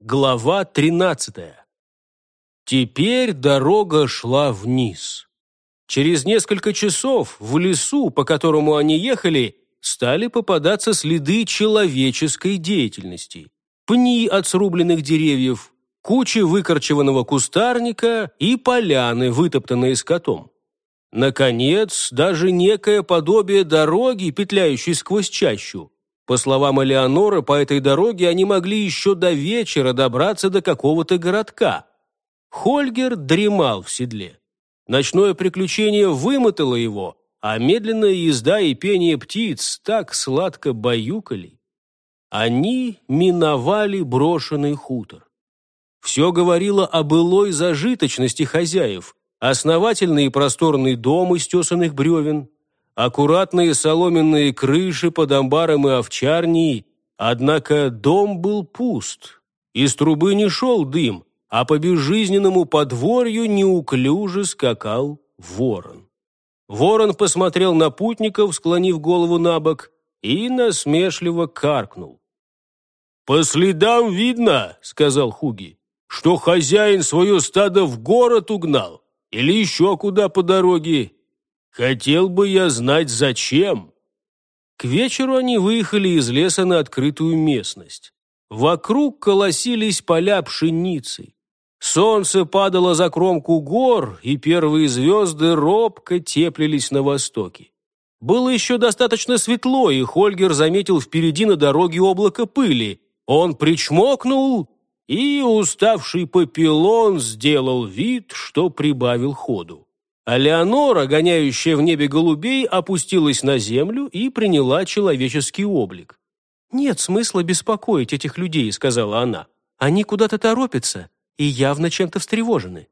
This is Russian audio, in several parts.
Глава 13. Теперь дорога шла вниз. Через несколько часов в лесу, по которому они ехали, стали попадаться следы человеческой деятельности. Пни от срубленных деревьев, кучи выкорчеванного кустарника и поляны, вытоптанные скотом. Наконец, даже некое подобие дороги, петляющей сквозь чащу. По словам Элеоноры, по этой дороге они могли еще до вечера добраться до какого-то городка. Хольгер дремал в седле. Ночное приключение вымотало его, а медленная езда и пение птиц так сладко баюкали. Они миновали брошенный хутор. Все говорило о былой зажиточности хозяев. Основательный и просторный дом из тесаных бревен, аккуратные соломенные крыши под амбаром и овчарней, однако дом был пуст. Из трубы не шел дым, а по безжизненному подворью неуклюже скакал ворон. Ворон посмотрел на путников, склонив голову на бок, и насмешливо каркнул. «По следам видно, — сказал Хуги, — что хозяин свое стадо в город угнал или еще куда по дороге. Хотел бы я знать, зачем». К вечеру они выехали из леса на открытую местность. Вокруг колосились поля пшеницы. Солнце падало за кромку гор, и первые звезды робко теплились на востоке. Было еще достаточно светло, и Хольгер заметил впереди на дороге облако пыли. Он причмокнул, и уставший Папилон сделал вид, что прибавил ходу. А Леонора, гоняющая в небе голубей, опустилась на землю и приняла человеческий облик. «Нет смысла беспокоить этих людей», — сказала она. «Они куда-то торопятся и явно чем-то встревожены».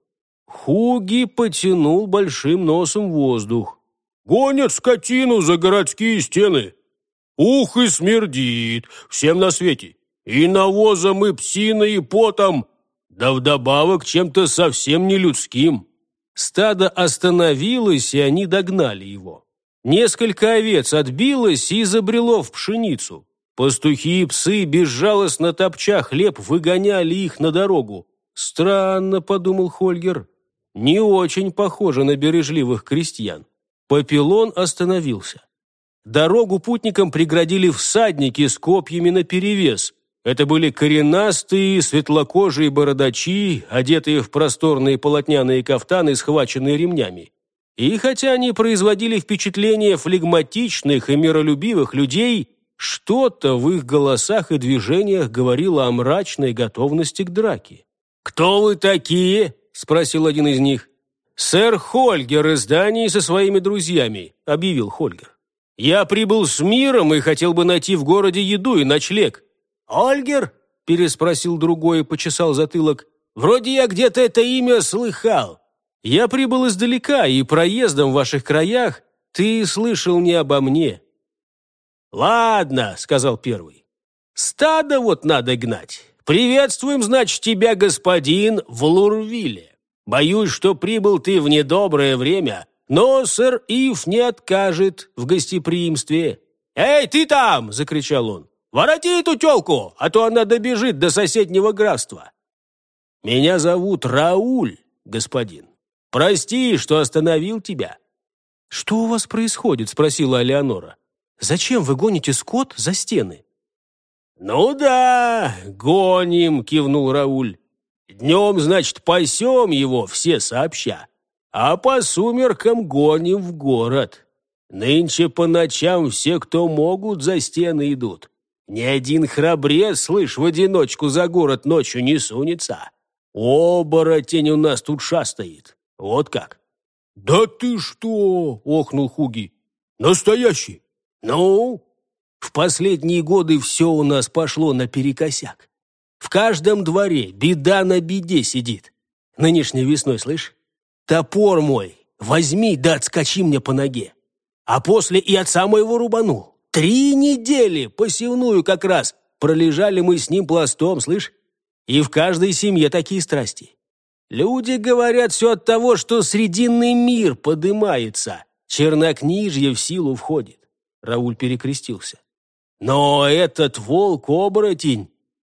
Хуги потянул большим носом воздух. «Гонят скотину за городские стены. Ух, и смердит всем на свете. И навозом, и псиной, и потом, да вдобавок чем-то совсем не людским». Стадо остановилось, и они догнали его. Несколько овец отбилось и забрело в пшеницу. Пастухи и псы, безжалостно топча хлеб, выгоняли их на дорогу. «Странно», — подумал Хольгер, — «не очень похоже на бережливых крестьян». Папилон остановился. Дорогу путникам преградили всадники с копьями наперевес. Это были коренастые, светлокожие бородачи, одетые в просторные полотняные кафтаны, схваченные ремнями. И хотя они производили впечатление флегматичных и миролюбивых людей, что-то в их голосах и движениях говорило о мрачной готовности к драке. «Кто вы такие?» – спросил один из них. «Сэр Хольгер из Дании со своими друзьями», – объявил Хольгер. «Я прибыл с миром и хотел бы найти в городе еду и ночлег». «Ольгер?» – переспросил другой и почесал затылок. «Вроде я где-то это имя слыхал. Я прибыл издалека, и проездом в ваших краях ты слышал не обо мне». «Ладно», – сказал первый. «Стадо вот надо гнать. Приветствуем, значит, тебя, господин, в Лурвиле. Боюсь, что прибыл ты в недоброе время, но сэр Ив не откажет в гостеприимстве». «Эй, ты там!» – закричал он. «Вороти эту тёлку, а то она добежит до соседнего графства». «Меня зовут Рауль, господин. Прости, что остановил тебя». «Что у вас происходит?» – спросила Элеонора. «Зачем вы гоните скот за стены?» «Ну да, гоним», – кивнул Рауль. «Днем, значит, пасем его все сообща, а по сумеркам гоним в город. Нынче по ночам все, кто могут, за стены идут. Ни один храбрец, слышь, в одиночку за город ночью не сунется. Оборотень у нас тут шастает. Вот как». «Да ты что?» – охнул Хуги. «Настоящий?» «Ну, в последние годы все у нас пошло наперекосяк. В каждом дворе беда на беде сидит. Нынешней весной, слышь? Топор мой возьми да отскочи мне по ноге. А после и отца моего рубанул. 3 недели посевную как раз пролежали мы с ним пластом, слышь? И в каждой семье такие страсти. Люди говорят все от того, что срединный мир подымается, чернокнижье в силу входит». Рауль перекрестился. «Но этот волк-оборотень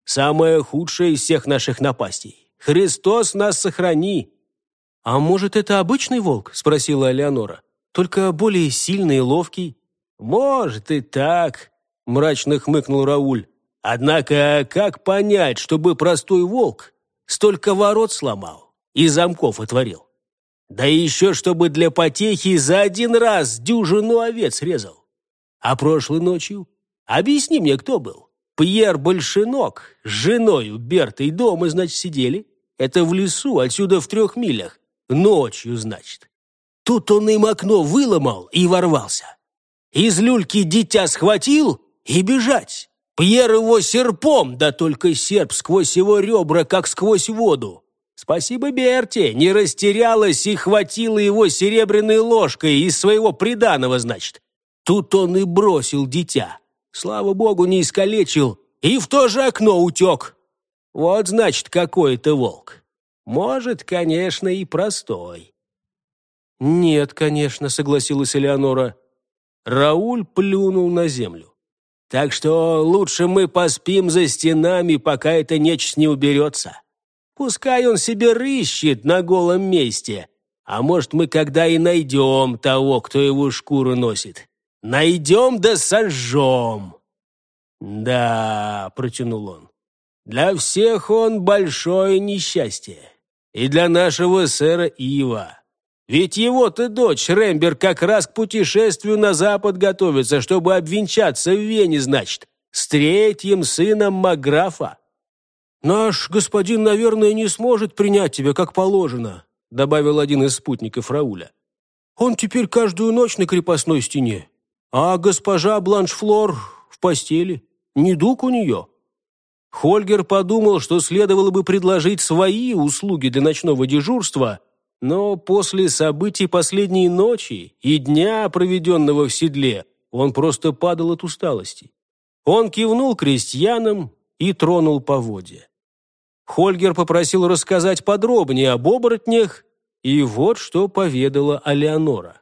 Самое худшее из всех наших напастей. Христос нас сохрани!» «А может, это обычный волк?» – спросила Элеонора. «Только более сильный и ловкий». «Может и так», – мрачно хмыкнул Рауль. «Однако как понять, чтобы простой волк столько ворот сломал и замков отворил? Да еще чтобы для потехи за один раз дюжину овец резал. А прошлой ночью, объясни мне, кто был? Пьер Большинок с женою Бертой дома, значит, сидели. Это в лесу, отсюда в 3 милях. Ночью, значит. Тут он им окно выломал и ворвался. Из люльки дитя схватил и бежать. Пьер его серпом, да только серп сквозь его ребра, как сквозь воду. Спасибо Берте, не растерялась и хватила его серебряной ложкой из своего приданого, значит. Тут он и бросил дитя. Слава богу, не искалечил и в то же окно утек. Вот, значит, какой это волк. Может, конечно, и простой». «Нет, конечно», — согласилась Элеонора. Рауль плюнул на землю. «Так что лучше мы поспим за стенами, пока эта нечисть не уберется. Пускай он себе рыщет на голом месте, а может, мы когда и найдем того, кто его шкуру носит. Найдем да сожжем». «Да», — протянул он, — «для всех он большое несчастье. И для нашего сэра Ива. Ведь его-то дочь Рембер как раз к путешествию на запад готовится, чтобы обвенчаться в Вене, значит, с 3-м сыном Маграфа». «Наш господин, наверное, не сможет принять тебя как положено», добавил один из спутников Рауля. «Он теперь каждую ночь на крепостной стене, а госпожа Бланшфлор в постели. Недуг у нее». Хольгер подумал, что следовало бы предложить свои услуги для ночного дежурства, но после событий последней ночи и дня, проведенного в седле, он просто падал от усталости. Он кивнул крестьянам и тронул поводья. Хольгер попросил рассказать подробнее об оборотнях, и вот что поведала Элеонора.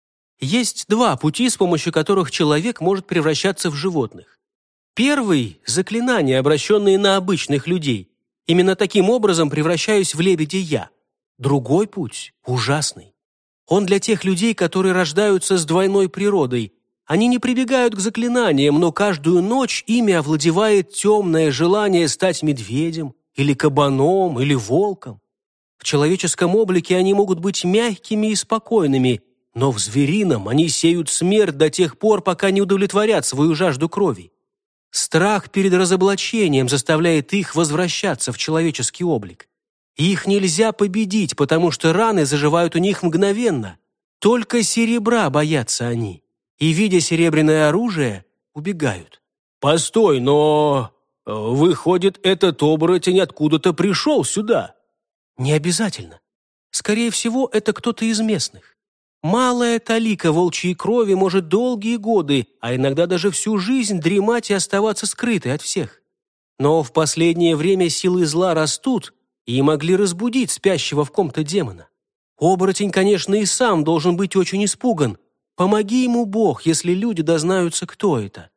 Есть 2 пути, с помощью которых человек может превращаться в животных. Первый – заклинания, обращенные на обычных людей. Именно таким образом превращаюсь в лебедя я. Другой путь – ужасный. Он для тех людей, которые рождаются с двойной природой. Они не прибегают к заклинаниям, но каждую ночь ими овладевает темное желание стать медведем, или кабаном, или волком. В человеческом облике они могут быть мягкими и спокойными, но в зверином они сеют смерть до тех пор, пока не удовлетворят свою жажду крови. Страх перед разоблачением заставляет их возвращаться в человеческий облик. Их нельзя победить, потому что раны заживают у них мгновенно. Только серебра боятся они, и, видя серебряное оружие, убегают. «Постой, но... выходит, этот оборотень откуда-то пришел сюда?» «Не обязательно. Скорее всего, это кто-то из местных. Малая талика волчьей крови может долгие годы, а иногда даже всю жизнь дремать и оставаться скрытой от всех. Но в последнее время силы зла растут и могли разбудить спящего в ком-то демона. Оборотень, конечно, и сам должен быть очень испуган. Помоги ему Бог, если люди дознаются, кто это».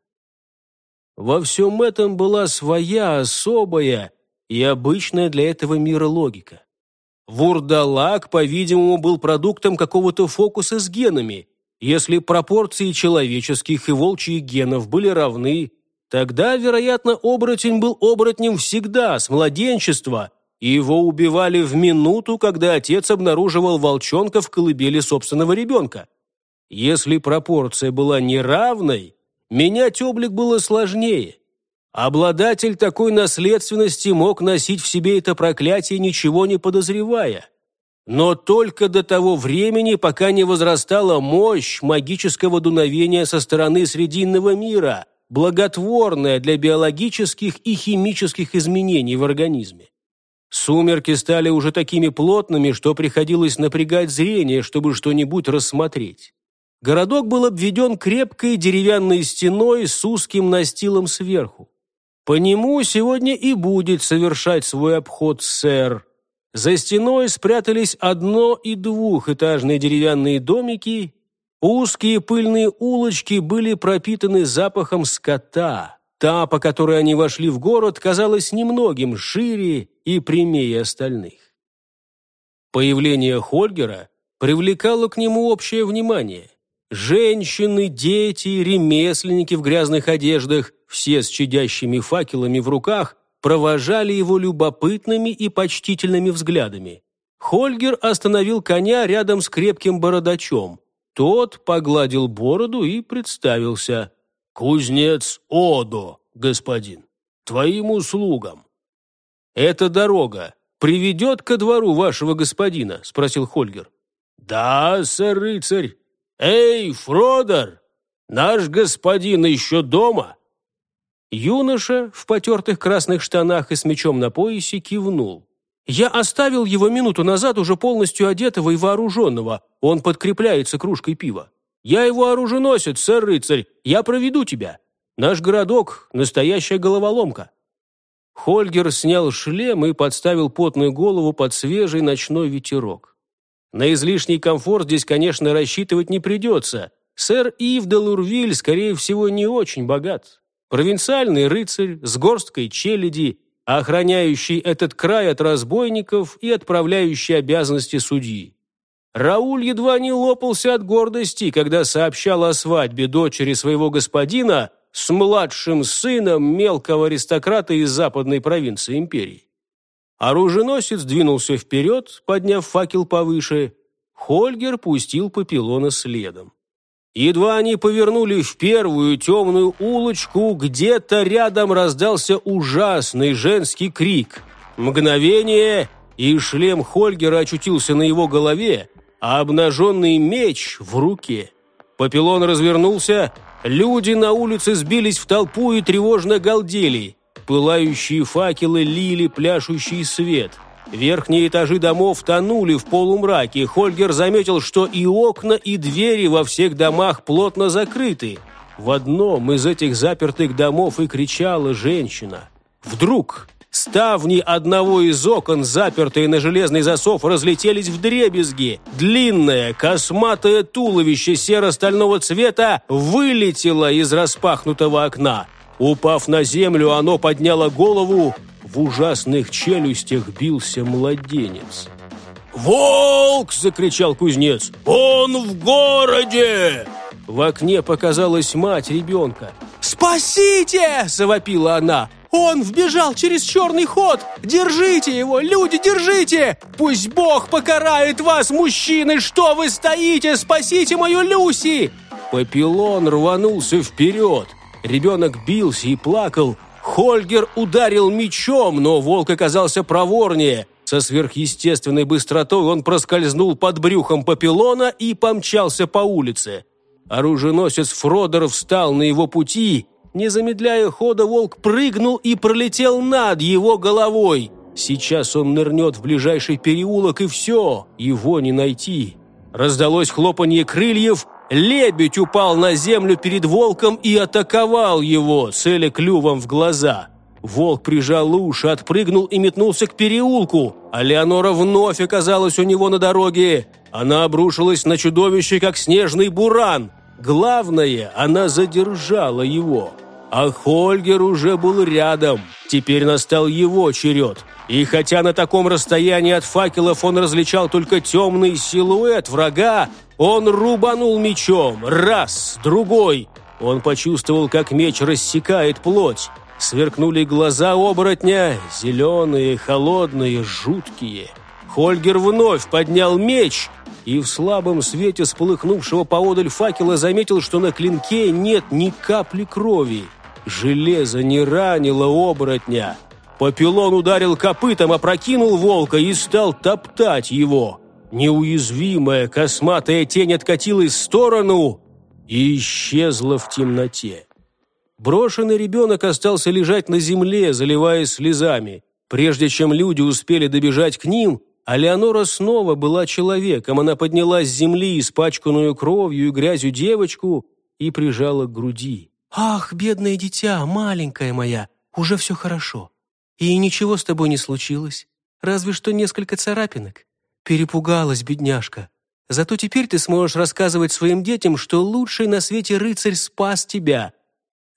Во всем этом была своя особая и обычная для этого мира логика. Вурдалак, по-видимому, был продуктом какого-то фокуса с генами. Если пропорции человеческих и волчьих генов были равны, тогда, вероятно, оборотень был оборотнем всегда, с младенчества, и его убивали в минуту, когда отец обнаруживал волчонка в колыбели собственного ребенка. Если пропорция была неравной, менять облик было сложнее. Обладатель такой наследственности мог носить в себе это проклятие, ничего не подозревая. Но только до того времени, пока не возрастала мощь магического дуновения со стороны Срединного мира, благотворная для биологических и химических изменений в организме. Сумерки стали уже такими плотными, что приходилось напрягать зрение, чтобы что-нибудь рассмотреть. Городок был обведен крепкой деревянной стеной с узким настилом сверху. По нему сегодня и будет совершать свой обход сэр. За стеной спрятались 1- и 2-этажные деревянные домики. Узкие пыльные улочки были пропитаны запахом скота. Та, по которой они вошли в город, казалась немногим шире и прямее остальных. Появление Хольгера привлекало к нему общее внимание. Женщины, дети, ремесленники в грязных одеждах, все с чадящими факелами в руках, провожали его любопытными и почтительными взглядами. Хольгер остановил коня рядом с крепким бородачом. Тот погладил бороду и представился. «Кузнец Одо, господин, твоим услугам». «Эта дорога приведет ко двору вашего господина?» – спросил Хольгер. «Да, сэр-рыцарь. Эй, Фродер, наш господин еще дома?» Юноша в потертых красных штанах и с мечом на поясе кивнул. «Я оставил его минуту назад уже полностью одетого и вооруженного. Он подкрепляется кружкой пива. Я его оруженосец, сэр-рыцарь. Я проведу тебя. Наш городок — настоящая головоломка». Хольгер снял шлем и подставил потную голову под свежий ночной ветерок. На излишний комфорт здесь, конечно, рассчитывать не придется. Сэр Ив де Лурвиль, скорее всего, не очень богат. Провинциальный рыцарь с горсткой челяди, охраняющий этот край от разбойников и отправляющий обязанности судьи. Рауль едва не лопался от гордости, когда сообщал о свадьбе дочери своего господина с младшим сыном мелкого аристократа из западной провинции империи. Оруженосец двинулся вперед, подняв факел повыше. Хольгер пустил Папилона следом. Едва они повернули в первую темную улочку, где-то рядом раздался ужасный женский крик. Мгновение, и шлем Хольгера очутился на его голове, а обнаженный меч в руке. Папилон развернулся, люди на улице сбились в толпу и тревожно галдели. Пылающие факелы лили пляшущий свет. Верхние этажи домов тонули в полумраке. Хольгер заметил, что и окна, и двери во всех домах плотно закрыты. В одном из этих запертых домов и кричала женщина. Вдруг ставни одного из окон, запертые на железный засов, разлетелись вдребезги. Длинное, косматое туловище серо-стального цвета вылетело из распахнутого окна. Упав на землю, оно подняло голову. В ужасных челюстях бился младенец. «Волк!» – закричал кузнец. «Он в городе!» В окне показалась мать ребенка. «Спасите!» – завопила она. «Он вбежал через черный ход! Держите его, люди, держите! Пусть Бог покарает вас, мужчины! Что вы стоите? Спасите мою Люси!» Папилон рванулся вперед. Ребенок бился и плакал. Хольгер ударил мечом, но волк оказался проворнее. Со сверхъестественной быстротой он проскользнул под брюхом Папилона и помчался по улице. Оруженосец Фродер встал на его пути. Не замедляя хода, волк прыгнул и пролетел над его головой. Сейчас он нырнет в ближайший переулок, и все, его не найти. Раздалось хлопанье крыльев. Лебедь упал на землю перед волком и атаковал его, целя клювом в глаза. Волк прижал уши, отпрыгнул и метнулся к переулку. А Леонора вновь оказалась у него на дороге. Она обрушилась на чудовище, как снежный буран. Главное, она задержала его. А Хольгер уже был рядом. Теперь настал его черед. И хотя на таком расстоянии от факелов он различал только темный силуэт врага, он рубанул мечом. Раз, другой. Он почувствовал, как меч рассекает плоть. Сверкнули глаза оборотня, зеленые, холодные, жуткие. Хольгер вновь поднял меч и в слабом свете сполыхнувшего поодаль факела заметил, что на клинке нет ни капли крови. Железо не ранило оборотня. Папилон ударил копытом, опрокинул волка и стал топтать его. Неуязвимая косматая тень откатилась в сторону и исчезла в темноте. Брошенный ребенок остался лежать на земле, заливаясь слезами. Прежде чем люди успели добежать к ним, а Леонора снова была человеком. Она подняла с земли испачканную кровью и грязью девочку и прижала к груди. «Ах, бедное дитя, маленькая моя, уже все хорошо. И ничего с тобой не случилось, разве что несколько царапинок. Перепугалась, бедняжка. Зато теперь ты сможешь рассказывать своим детям, что лучший на свете рыцарь спас тебя».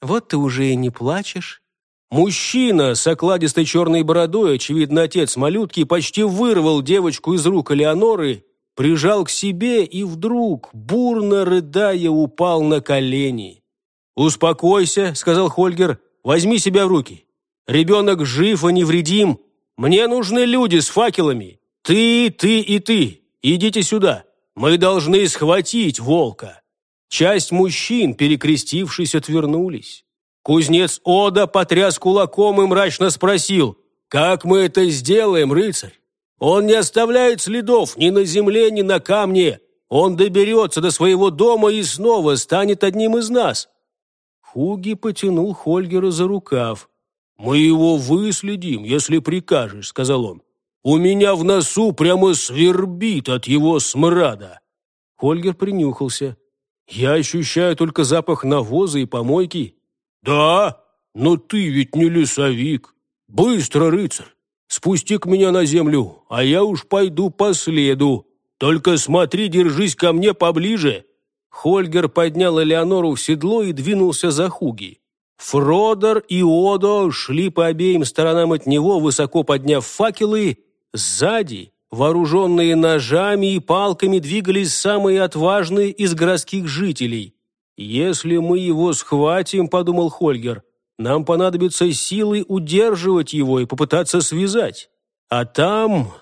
Вот ты уже и не плачешь». Мужчина с окладистой черной бородой, очевидно, отец малютки, почти вырвал девочку из рук Элеоноры, прижал к себе и вдруг, бурно рыдая, упал на колени. «Успокойся», — сказал Хольгер, — «возьми себя в руки. Ребенок жив и невредим. Мне нужны люди с факелами. Ты и ты. Идите сюда. Мы должны схватить волка». Часть мужчин, перекрестившись, отвернулись. Кузнец Ода потряс кулаком и мрачно спросил: «Как мы это сделаем, рыцарь? Он не оставляет следов ни на земле, ни на камне. Он доберется до своего дома и снова станет одним из нас». Хуги потянул Хольгера за рукав. «Мы его выследим, если прикажешь», — сказал он. «У меня в носу прямо свербит от его смрада». Хольгер принюхался. «Я ощущаю только запах навоза и помойки». «Да, но ты ведь не лесовик. Быстро, рыцарь, спусти-ка меня на землю, а я уж пойду по следу. Только смотри, держись ко мне поближе». Хольгер поднял Элеонору в седло и двинулся за Хуги. Фродер и Одо шли по обеим сторонам от него, высоко подняв факелы. Сзади, вооруженные ножами и палками, двигались самые отважные из городских жителей. «Если мы его схватим, — подумал Хольгер, — нам понадобится силой удерживать его и попытаться связать. А там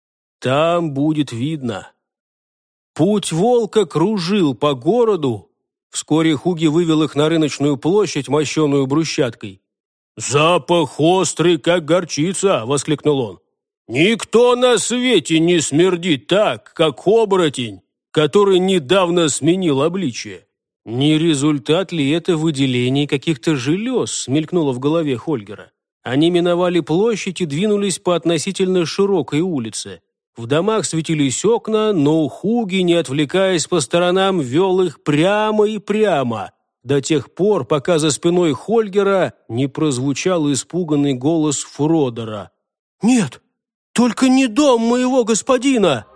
будет видно». Путь волка кружил по городу. Вскоре Хуги вывел их на рыночную площадь, мощеную брусчаткой. «Запах острый, как горчица!» — воскликнул он. «Никто на свете не смердит так, как оборотень, который недавно сменил обличие». «Не результат ли это выделения каких-то желез?» — мелькнуло в голове Хольгера. Они миновали площадь и двинулись по относительно широкой улице. В домах светились окна, но Хуги, не отвлекаясь по сторонам, вел их прямо и прямо, до тех пор, пока за спиной Хольгера не прозвучал испуганный голос Фродера. «Нет, только не дом моего господина!»